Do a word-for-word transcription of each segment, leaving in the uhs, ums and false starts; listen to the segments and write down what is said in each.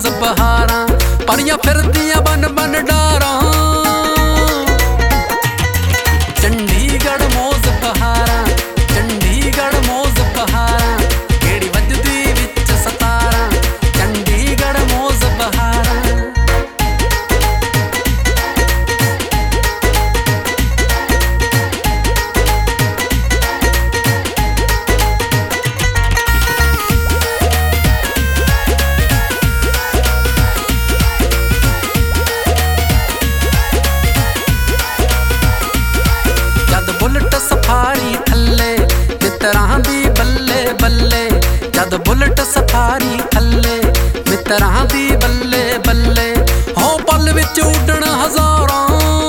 ਮੌਜ ਬਹਾਰਾਂ ਪਰੀਆਂ ਫਿਰਦੀਆਂ ਬਨ ਬਨ ਡਾਰਾਂ ਚੰਡੀਗੜ੍ਹ ਮੌਜ ਬਹਾਰਾਂ ਚੰਡੀਗੜ੍ਹ ਮੌਜ ਬਹਾਰਾਂ ਕਿਹੜੀ ਵੱਜਦੀ ਵਿੱਚ ਸਤਾਰਾਂ ਚੰਡੀਗੜ੍ਹ ਮੌਜ ਬਹਾਰਾਂ ਬੁਲਟ ਸਫਾਰੀ ਥੱਲੇ ਮਿੱਤਰਾਂ ਦੀ ਬੱਲੇ ਬੱਲੇ ਜਦ ਬੁਲਟ ਸਫਾਰੀ ਥੱਲੇ ਮਿੱਤਰਾਂ ਦੀ ਬੱਲੇ ਬੱਲੇ ਹੋ ਪਲ ਵਿੱਚ ਉੱਡਣ ਹਜ਼ਾਰਾਂ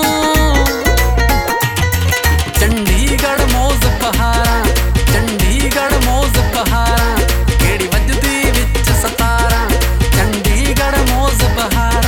ਚੰਡੀਗੜ੍ਹ ਮੌਜ ਬਹਾਰਾਂ ਚੰਡੀਗੜ੍ਹ ਮੌਜ ਬਹਾਰਾਂ ਕਿਹੜੀ ਵੱਜਦੀ ਵਿੱਚ ਸਤਾਰਾਂ ਚੰਡੀਗੜ੍ਹ ਮੌਜ ਬਹਾਰਾਂ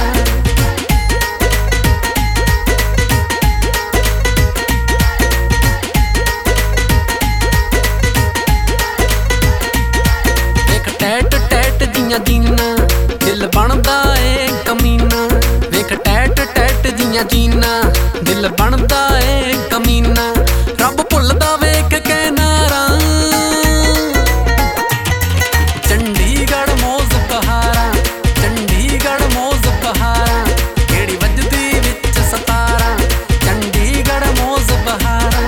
ਟੈਟ ਟੈਟ ਦੀਆਂ ਜੀਨਾਂ ਦਿਲ ਬਣਦਾ ਏ ਕਮੀਨਾ ਵੇਖ ਟੈਟ ਟੈਟ ਦੀਆਂ ਜੀਨਾਂ ਦਿਲ ਬਣਦਾ ਏ ਕਮੀਨਾ ਰੱਬ ਭੁੱਲਦਾ ਵੇਖ ਕੇ ਨਾਰਾਂ ਚੰਡੀਗੜ੍ਹ ਮੌਜ ਬਹਾਰਾਂ ਚੰਡੀਗੜ੍ਹ ਮੌਜ ਬਹਾਰਾਂ ਕਿਹੜੀ ਵੱਜਦੀ ਵਿੱਚ ਸਤਾਰਾਂ ਚੰਡੀਗੜ੍ਹ ਮੌਜ ਬਹਾਰਾਂ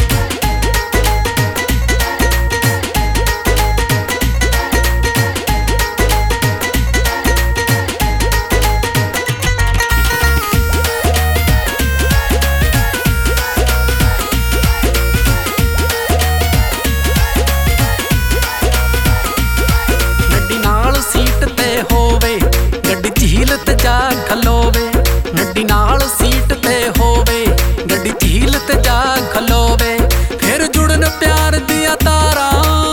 ਸੀਟ ਤੇ ਹੋਵੇ ਗੱਡੀ ਝੀਲ ਤੇ ਜਾ ਖਲੋਵੇ ਨੱਡੀ ਨਾਲ ਸੀਟ ਤੇ ਹੋਵੇ ਗੱਡੀ ਝੀਲ ਤੇ ਜਾ ਖਲੋਵੇ ਫਿਰ ਜੁੜਨ ਪਿਆਰ ਦੀਆਂ ਤਾਰਾਂ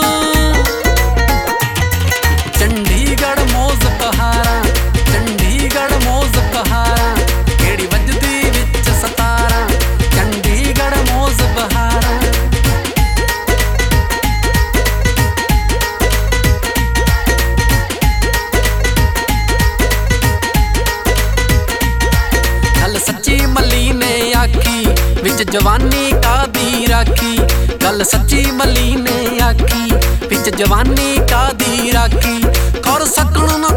ਚੰਡੀਗੜ੍ਹ ਮੌਜ ਬਹਾਰਾਂ ਚੰਡੀਗੜ੍ਹ ਮੌਜ ਬਹਾਰਾਂ ਕਿਹੜੀ ਵੱਜਦੀ ਵਿੱਚ ਸਤਾਰਾਂ ਚੰਡੀਗੜ੍ਹ ਮੌਜ ਬਹਾਰਾਂ ਸੱਚੀ ਮੱਲੀ ਨੇ ਆਖੀ ਵਿੱਚ ਜਵਾਨੀ ਕਾਦੀ ਰਾਖੀ ਗੱਲ ਸੱਚੀ ਮੱਲੀ ਨੇ ਆਖੀ ਵਿੱਚ ਜਵਾਨੀ ਕਾਦੀ ਰਾਖੀ ਕਰ ਸਕਣ ਨਾ